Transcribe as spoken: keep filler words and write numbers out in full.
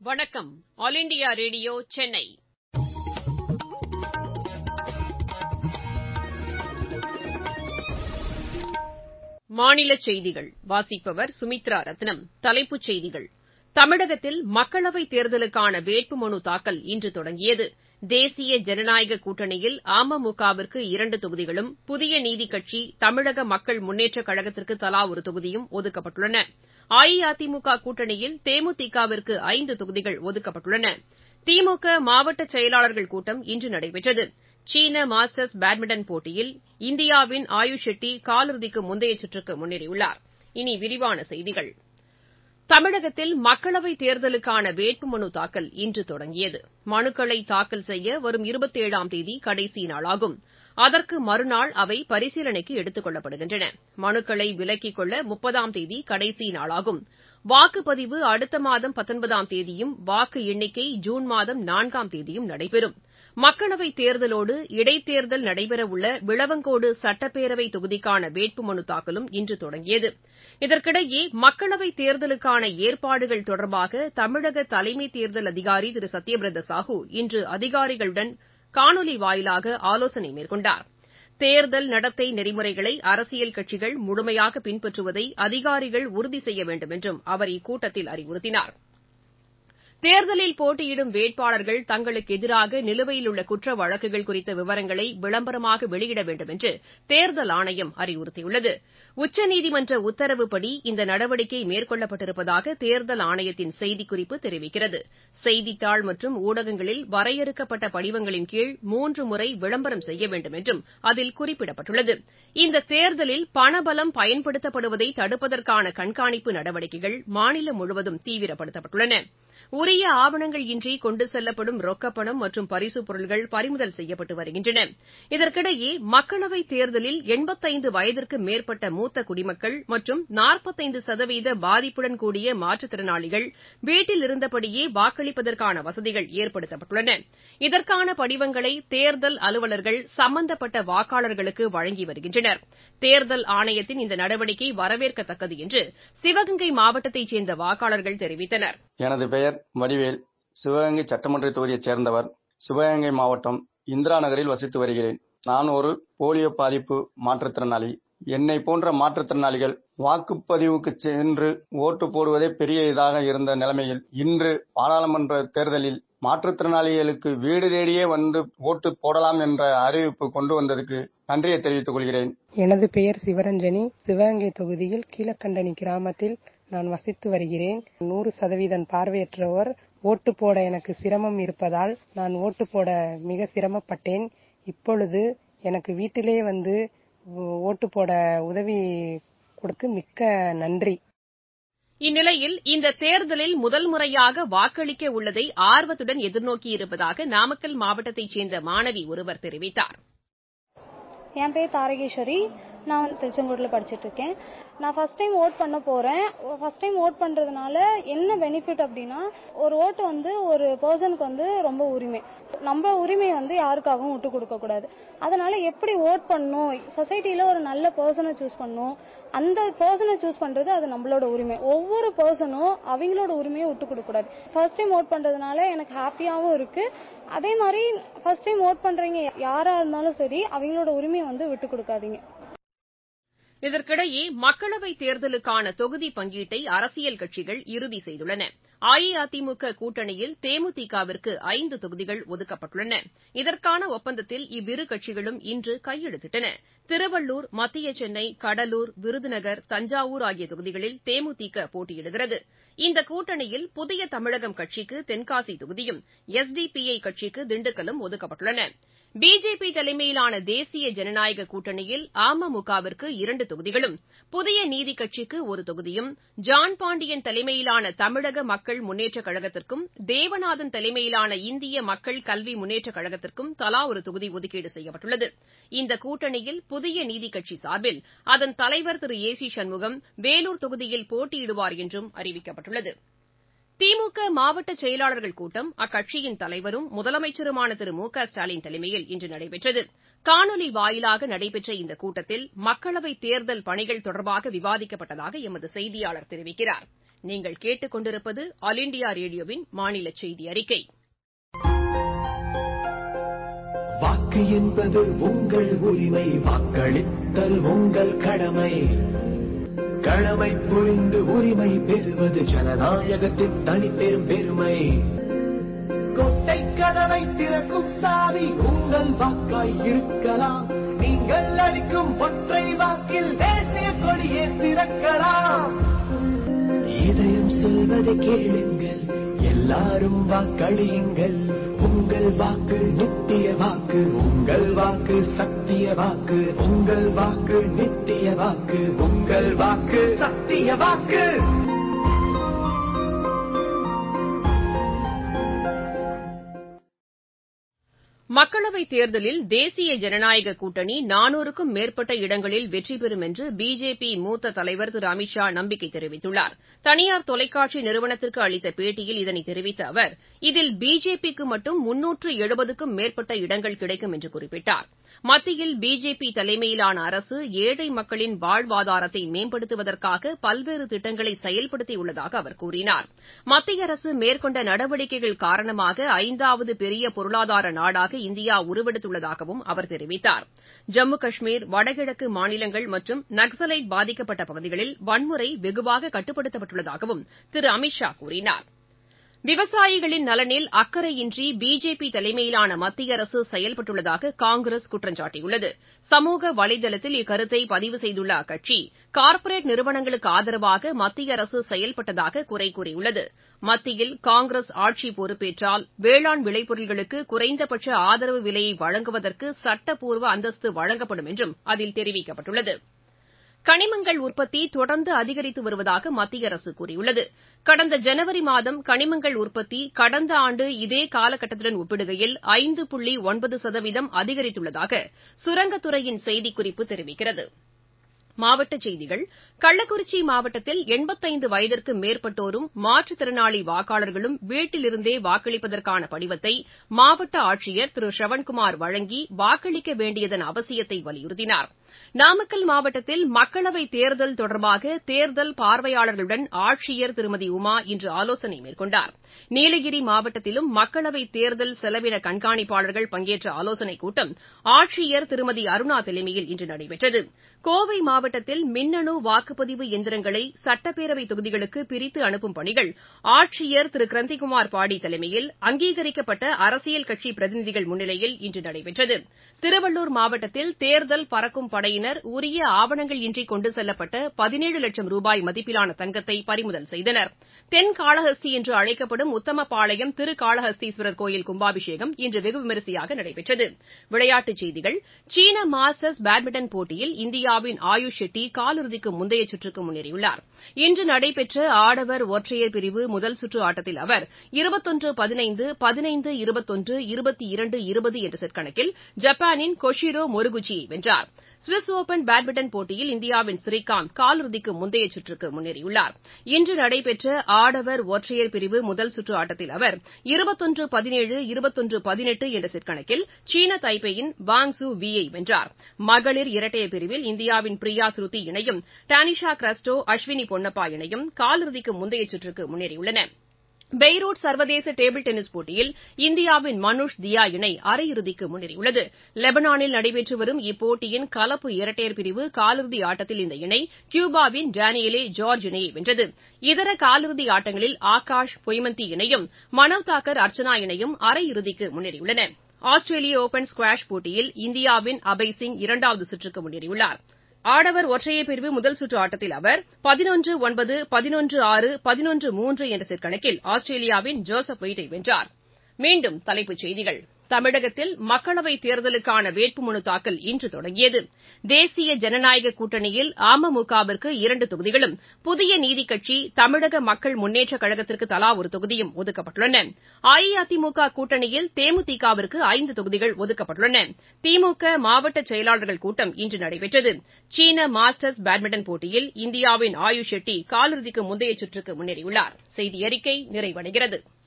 வணக்கம். All India Radio Chennai. மாநில செய்திகள் வாசிப்பவர் சுமித்ரா ரத்னம். தலைப்புச் செய்திகள்: தமிழகத்தில் மக்களவைத் தேர்தலுக்கான வேட்புமனு தாக்கல் இன்று தொடங்கியது. தேசிய ஜனநாயக கூட்டணியில் அமமுகவிற்கு இரண்டு தொகுதிகளும், புதிய நீதிக்கட்சி, தமிழக மக்கள் முன்னேற்றக் கழகத்திற்கு தலா ஒரு தொகுதியும் ஒதுக்கப்பட்டுள்ளன. அஇஅதிமுக கூட்டணியில் தேமுதிகவிற்கு ஐந்து தொகுதிகள் ஒதுக்கப்பட்டுள்ளன. திமுக மாவட்ட செயலாளர்கள் கூட்டம் இன்று நடைபெற்றது. சீன மாஸ்டர்ஸ் பேட்மிண்டன் போட்டியில் இந்தியாவின் ஆயுஷ் ஷெட்டி காலிறுதிக்கு முந்தைய சுற்றுக்கு முன்னேறியுள்ளார். இனி விரிவான செய்திகள். தமிழகத்தில் மக்களவைத் தேர்தலுக்கான வேட்புமனு தாக்கல் இன்று தொடங்கியது. மனுக்களை தாக்கல் செய்ய வரும் இருபத்தேழாம் தேதி கடைசி நாளாகும். அதற்கு மறுநாள் அவை பரிசீலனைக்கு எடுத்துக் கொள்ளப்படுகின்றன. மனுக்களை விலக்கிக் கொள்ள முப்பதாம் தேதி கடைசி நாளாகும். வாக்குப்பதிவு அடுத்த மாதம் பத்தொன்பதாம் தேதியும், வாக்கு எண்ணிக்கை ஜூன் மாதம் நான்காம் தேதியும் நடைபெறும். மக்களவைத் தேர்தலோடு இடைத்தேர்தல் நடைபெறவுள்ள விளவங்கோடு சட்டப்பேரவை தொகுதிக்கான வேட்புமனு தாக்கலும் இன்று தொடங்கியது. இதற்கிடையே மக்களவைத் தேர்தலுக்கான ஏற்பாடுகள் தொடர்பாக தமிழக தலைமை தேர்தல் அதிகாரி திரு சத்யபிரத சாஹூ இன்று அதிகாரிகளுடன் காணொலி வாயிலாக ஆலோசனை மேற்கொண்டார். தேர்தல் நடத்தை நெறிமுறைகளை அரசியல் கட்சிகள் முழுமையாக பின்பற்றுவதை அதிகாரிகள் உறுதி செய்ய வேண்டும் என்றும் அவர் இக்கூட்டத்தில் அறிவுறுத்தினார். தேர்தலில் போட்டியிடும் வேட்பாளர்கள் தங்களுக்கு எதிராக நிலுவையில் உள்ள குற்ற வழக்குகள் குறித்த விவரங்களை விளம்பரமாக வெளியிட வேண்டும் என்று தேர்தல் ஆணையம் அறிவுறுத்தியுள்ளது. உச்சநீதிமன்ற உத்தரவுப்படி இந்த நடவடிக்கை மேற்கொள்ளப்பட்டிருப்பதாக தேர்தல் ஆணையத்தின் செய்திக்குறிப்பு தெரிவிக்கிறது. செய்தித்தாள் மற்றும் ஊடகங்களில் வரையறுக்கப்பட்ட படிவங்களின் கீழ் மூன்று முறை விளம்பரம் செய்ய வேண்டும் என்றும் அதில் குறிப்பிடப்பட்டுள்ளது. இந்த தேர்தலில் பணபலம் பயன்படுத்தப்படுவதை தடுப்பதற்கான கண்காணிப்பு நடவடிக்கைகள் மாநிலம் முழுவதும் தீவிரப்படுத்தப்பட்டுள்ளன. உரிய ஆவணங்கள் இன்றி கொண்டு செல்லப்படும் ரொக்கப்பணம் மற்றும் பரிசுப் பொருட்கள் பறிமுதல் செய்யப்பட்டு வருகின்றன. இதற்கிடையே மக்களவைத் தேர்தலில் எண்பத்தைந்து வயதிற்கு மேற்பட்ட மூத்த குடிமக்கள் மற்றும் நாற்பத்தைந்து சதவீத பாதிப்புடன் கூடிய மாற்றுத்திறனாளிகள் வீட்டில் இருந்தபடியே வாக்களிப்பதற்கான வசதிகள் ஏற்படுத்தப்பட்டுள்ளன. இதற்கான படிவங்களை தேர்தல் அலுவலர்கள் சம்பந்தப்பட்ட வாக்காளர்களுக்கு வழங்கி வருகின்றனர். தேர்தல் ஆணையத்தின் இந்த நடவடிக்கை வரவேற்கத்தக்கது என்று சிவகங்கை மாவட்டத்தைச் சேர்ந்த வாக்காளர்கள் தெரிவித்தனர். எனது பெயர் வடிவேல், சிவகங்கை சட்டமன்ற தொகுதியைச் சேர்ந்தவர். சிவகங்கை மாவட்டம் இந்திரா நகரில் வசித்து வருகிறேன். நான் ஒரு போலியோ பாதிப்பு மாற்றுத்திறனாளி. என்னை போன்ற மாற்றுத்திறனாளிகள் வாக்குப்பதிவுக்கு சென்று ஓட்டு போடுவதே பெரிய இதாக இருந்த நிலைமையில் இன்று பாராளுமன்ற தேர்தலில் மாற்றுத்திறனாளிகளுக்கு வீடு தேடியே வந்து ஓட்டு போடலாம் என்ற அறிவிப்பு கொண்டு வந்ததற்கு நன்றியை தெரிவித்துக் கொள்கிறேன். எனது பெயர் சிவரஞ்சனி. சிவகங்கை தொகுதியில் கீழக்கண்டனி கிராமத்தில் நான் வசித்து வருகிறேன். நூறு சதவீதம் பார்வையற்றவர். ஓட்டு போட எனக்கு சிரமம் இருப்பதால் நான் ஓட்டு போட மிக சிரமப்பட்டேன். இப்பொழுது எனக்கு வீட்டிலே வந்து ஓட்டு போட உதவி கொடுத்து மிக்க நன்றி. இந்நிலையில் இந்த தேர்தலில் முதல் முறையாக வாக்களிக்க உள்ளதை ஆர்வத்துடன் எதிர்நோக்கியிருப்பதாக நாமக்கல் மாவட்டத்தைச் சேர்ந்த மாணவி ஒருவர் தெரிவித்தார். என் பேர் தாரகேஸ்வரி. நான் வந்து திருச்செங்கோட்டில் படிச்சுட்டு இருக்கேன். நான் ஃபர்ஸ்ட் டைம் ஓட் பண்ண போறேன். ஃபர்ஸ்ட் டைம் ஓட் பண்றதுனால என்ன பெனிஃபிட் அப்படின்னா, ஒரு ஓட்டு வந்து ஒரு பர்சனுக்கு வந்து ரொம்ப உரிமை. நம்ம உரிமையை வந்து யாருக்காகவும் விட்டு கொடுக்க கூடாது. அதனால எப்படி ஓட் பண்ணணும், சொசைட்டில ஒரு நல்ல பர்சனை சூஸ் பண்ணணும், அந்த பர்சனை சூஸ் பண்றது அது நம்மளோட உரிமை. ஒவ்வொரு பர்சனும் அவங்களோட உரிமையை விட்டு கொடுக்க கூடாது. ஃபர்ஸ்ட் டைம் ஓட் பண்றதுனால எனக்கு ஹாப்பியாவும் இருக்கு. அதே மாதிரி ஃபர்ஸ்ட் டைம் ஓட் பண்றீங்க யாரா இருந்தாலும் சரி, அவங்களோட உரிமையை வந்து விட்டு கொடுக்காதீங்க. இதற்கிடையே மக்களவைத் தேர்தலுக்கான தொகுதி பங்கீட்டை அரசியல் கட்சிகள் இறுதி செய்துள்ளன. அஇஅதிமுக கூட்டணியில் தேமுதிகவிற்கு ஐந்து தொகுதிகள் ஒதுக்கப்பட்டுள்ளன. இதற்கான ஒப்பந்தத்தில் இவ்விரு கட்சிகளும் இன்று கையெழுத்திட்டன. திருவள்ளூர், மத்திய சென்னை, கடலூர், விருதுநகர், தஞ்சாவூர் ஆகிய தொகுதிகளில் தேமுதிக போட்டியிடுகிறது. இந்த கூட்டணியில் புதிய தமிழகம் கட்சிக்கு தென்காசி தொகுதியும், எஸ்டிபிஐ கட்சிக்கு திண்டுக்கல்லும் ஒதுக்கப்பட்டுள்ளன. பிஜேபி தலைமையிலான தேசிய ஜனநாயக கூட்டணியில் அமமுகவிற்கு இரண்டு தொகுதிகளும், புதிய நீதி கட்சிக்கு ஒரு தொகுதியும், ஜான் பாண்டியன் தலைமையிலான தமிழக மக்கள் முன்னேற்றக் கழகத்திற்கும், தேவநாதன் தலைமையிலான இந்திய மக்கள் கல்வி முன்னேற்றக் கழகத்திற்கும் தலா ஒரு தொகுதி ஒதுக்கீடு செய்யப்பட்டுள்ளது. இந்த கூட்டணியில் புதிய நீதி கட்சி சார்பில் அதன் தலைவர் திரு ஏ சி சண்முகம் வேலூர் தொகுதியில் போட்டியிடுவார் என்றும் அறிவிக்கப்பட்டுள்ளது. திமுக மாவட்ட செயலாளர்கள் கூட்டம் அக்கட்சியின் தலைவரும் முதலமைச்சருமான திரு மு க ஸ்டாலின் தலைமையில் இன்று நடைபெற்றது. காணொலி வாயிலாக நடைபெற்ற இந்த கூட்டத்தில் மக்களவைத் தேர்தல் பணிகள் தொடர்பாக விவாதிக்கப்பட்டதாக எமது செய்தியாளர் தெரிவிக்கிறார். நீங்கள் கேட்டுக் கொண்டிருப்பது ஆல் இண்டியா ரேடியோவின் மாநில செய்தி அறிக்கை. வாக்கு என்பது உங்கள் உரிமை, வாக்களித்தல் உங்கள் கடமை. கடமை புரிந்து உரிமை பெறுவது ஜனநாயகத்தின் தனிப்பெரும் பெருமை. கொட்டை கதவை திறக்கும் சாவி உங்கள் வாக்காய் இருக்கலாம். நீங்கள் அளிக்கும் ஒற்றை வாக்கில் தேசிய கொடியே சிறக்கலாம். இதயம் சொல்வதை கேளுங்கள், எல்லாரும் வாக்களியுங்கள். உங்கள் வாக்கு நித்திய வாக்கு, உங்கள் வாக்கு சத்திய வாக்கு. உங்கள் வாக்கு நித்திய வாக்கு, உங்கள் வாக்கு சத்திய வாக்கு. மக்களவைத் தேர்தலில் தேசிய ஜனநாயக கூட்டணி நானூறுக்கும் மேற்பட்ட இடங்களில் வெற்றி பெறும் என்று பிஜேபி மூத்த தலைவர் திரு அமித் ஷா நம்பிக்கை தெரிவித்துள்ளார். தனியார் தொலைக்காட்சி நிறுவனத்திற்கு அளித்த பேட்டியில் இதனை தெரிவித்த அவர், இதில் பிஜேபிக்கு மட்டும் முன்னூற்று எழுபதுக்கும் மேற்பட்ட இடங்கள் கிடைக்கும் என்று குறிப்பிட்டார். மத்தியில் பிஜேபி தலைமையிலான அரசு ஏழை மக்களின் வாழ்வாதாரத்தை மேம்படுத்துவதற்காக பல்வேறு திட்டங்களை செயல்படுத்தியுள்ளதாக அவர் கூறினார். மத்திய அரசு மேற்கொண்ட நடவடிக்கைகள் காரணமாக ஐந்தாவது பெரிய பொருளாதார நாடாக இந்தியா உருவெடுத்துள்ளதாகவும் அவர் தெரிவித்தார். ஜம்மு காஷ்மீர், வடகிழக்கு மாநிலங்கள் மற்றும் நக்ஸலைட் பாதிக்கப்பட்ட பகுதிகளில் வன்முறை வெகுவாக கட்டுப்படுத்தப்பட்டுள்ளதாகவும் திரு அமித் ஷா கூறினார். விவசாயிகளின் நலனில் அக்கறையின்றி பிஜேபி தலைமையிலான மத்திய அரசு செயல்பட்டுள்ளதாக காங்கிரஸ் குற்றம் சாட்டியுள்ளது. சமூக வலைதளத்தில் இக்கருத்தை பதிவு செய்துள்ள அக்கட்சி, கார்ப்பரேட் நிறுவனங்களுக்கு ஆதரவாக மத்திய அரசு செயல்பட்டதாக குறை கூறியுள்ளது. மத்தியில் காங்கிரஸ் ஆட்சி பொறுப்பேற்றால் வேளாண் விளைபொருள்களுக்கு குறைந்தபட்ச ஆதரவு விலையை வழங்குவதற்கு சட்டப்பூர்வ அந்தஸ்து வழங்கப்படும் என்றும் அதில் தெரிவிக்கப்பட்டுள்ளது. கனிமங்கள் உற்பத்தி தொடர்ந்து அதிகரித்து வருவதாக மத்திய அரசு கூறியுள்ளது. கடந்த ஜனவரி மாதம் கனிமங்கள் உற்பத்தி கடந்த ஆண்டு இதே காலகட்டத்துடன் ஒப்பிடுகையில் ஐந்து புள்ளி ஒன்பது சதவீதம் அதிகரித்துள்ளதாக சுரங்கத்துறையின் செய்திக்குறிப்பு தெரிவிக்கிறது. மாவட்டச் செய்திகள். கள்ளக்குறிச்சி மாவட்டத்தில் எண்பத்தைந்து வயதிற்கு மேற்பட்டோரும் மாற்றுத்திறனாளி வாக்காளர்களும் வீட்டிலிருந்தே வாக்களிப்பதற்கான படிவத்தை மாவட்ட ஆட்சியர் திரு ஷ்ரவண்குமார் வழங்கி வாக்களிக்க வேண்டியதன் அவசியத்தை வலியுறுத்தினார். நாமக்கல் மாவட்டத்தில் மக்களவைத் தேர்தல் தொடர்பாக தேர்தல் பார்வையாளர்களுடன் ஆட்சியர் திருமதி உமா இன்று ஆலோசனை மேற்கொண்டார். நீலகிரி மாவட்டத்திலும் மக்களவைத் தேர்தல் செலவின கண்காணிப்பாளர்கள் பங்கேற்ற ஆலோசனைக் கூட்டம் ஆட்சியர் திருமதி அருணா தலைமையில் இன்று நடைபெற்றது. கோவை மாவட்டத்தில் மின்னணு வாக்குப்பதிவு எந்திரங்களை சட்டப்பேரவை தொகுதிகளுக்கு பிரித்து அனுப்பும் பணிகள் ஆட்சியர் திரு கிரந்திகுமார் பாடி தலைமையில் அங்கீகரிக்கப்பட்ட அரசியல் கட்சி பிரதிநிதிகள் முன்னிலையில் இன்று நடைபெற்றது. திருவள்ளூர் மாவட்டத்தில் தேர்தல் பறக்கும் படையினர் உரிய ஆவணங்கள் இன்றி கொண்டு செல்லப்பட்ட பதினேழு லட்சம் ரூபாய் மதிப்பிலான தங்கத்தை பறிமுதல் செய்தனர். தென்காளஹஸ்தி என்று அழைக்கப்படும் உத்தமபாளையம் திருக்காளஹஸ்தீஸ்வரர் கோயில் கும்பாபிஷேகம் இன்று வெகு விமரிசையாக நடைபெற்றது. விளையாட்டுச் செய்திகள். சீன மாஸ்டர்ஸ் பேட்மிண்டன் போட்டியில் இந்தியாவின் ஆயுஷ் ஷெட்டி காலிறுதிக்கு முந்தைய சுற்றுக்கு முன்னேறியுள்ளார். இன்று நடைபெற்ற ஆடவர் ஒற்றையர் பிரிவு முதல் சுற்று ஆட்டத்தில் அவர் இருபத்தொன்று பதினைந்து, பதினைந்து இருபத்தொன்று, இருபத்தி இரண்டு இருபது என்ற செட் கணக்கில் ஜப்பானின் கொஷிரோ மொருகுச்சியை வென்றார். சுவிஸ் ஒபன் பேட்மிண்டன் போட்டியில் இந்தியாவின் ஸ்ரீகாந்த் காலிறுதிக்கு முந்தைய சுற்றுக்கு முன்னேறியுள்ளார். இன்று நடைபெற்ற ஆடவர் ஒற்றையர் பிரிவு முதல் சுற்று ஆட்டத்தில் அவர் இருபத்தொன்று பதினேழு, இருபத்தொன்று பதினெட்டு என்ற செட் கணக்கில் சீன தைபேயின் வாங் சூ வீ யை வென்றார். மகளிர் இரட்டையர் பிரிவில் இந்தியாவின் பிரியா ஸ்ருதி இணையும் டானிஷா கிறிஸ்டோ, அஸ்வினி பொன்னப்பா இணையும் காலிறுதிக்கு முந்தைய சுற்றுக்கு முன்னேறியுள்ளன. பெய்ரூட் சர்வதேச டேபிள் டென்னிஸ் போட்டியில் இந்தியாவின் மனுஷ் தியா இணை அரையிறுதிக்கு முன்னேறியுள்ளது. லெபனானில் நடைபெற்று வரும் இப்போட்டியின் கலப்பு இரட்டையர் பிரிவு காலிறுதி ஆட்டத்தில் இந்த இணை கியூபாவின் டேனியலே ஜார்ஜ் இணையை வென்றது. இதர காலிறுதி ஆட்டங்களில் ஆகாஷ் பொய்மந்தி இணையும் மனவ் தாக்கர் அர்ச்சனா இணையும் அரையிறுதிக்கு முன்னேறியுள்ளன. ஆஸ்திரேலிய ஒபன் ஸ்குவாஷ் போட்டியில் இந்தியாவின் அபய் சிங் இரண்டாவது சுற்றுக்கு முன்னேறியுள்ளார். ஆடவர் ஒற்றையர் பிரிவு முதல் சுற்று ஆட்டத்தில் அவர் பதினொன்று ஒன்பது, பதினொன்று ஆறு, பதினொன்று மூன்று என்ற செட் கணக்கில் ஆஸ்திரேலியாவின் ஜோசப் வெயிட்டை வென்றார். மீண்டும் தலைப்புச் செய்திகள். தமிழகத்தில் மக்களவைத் தேர்தலுக்கான வேட்புமனு தாக்கல் இன்று தொடங்கியது. தேசிய ஜனநாயக கூட்டணியில் அமமுகவிற்கு இரண்டு தொகுதிகளும், புதிய நீதிக்கட்சி, தமிழக மக்கள் முன்னேற்றக் கழகத்திற்கு தலா ஒரு தொகுதியும் ஒதுக்கப்பட்டுள்ளன. அஇஅதிமுக கூட்டணியில் தேமுதிகவிற்கு ஐந்து தொகுதிகள் ஒதுக்கப்பட்டுள்ளன. திமுக மாவட்ட செயலாளர்கள் கூட்டம் இன்று நடைபெற்றது. சீன மாஸ்டர்ஸ் பேட்மிண்டன் போட்டியில் இந்தியாவின் ஆயுஷ் ஷெட்டி காலிறுதிக்கு முந்தைய சுற்றுக்கு முன்னேறியுள்ளார். செய்தியறிக்கை நிறைவடைகிறது.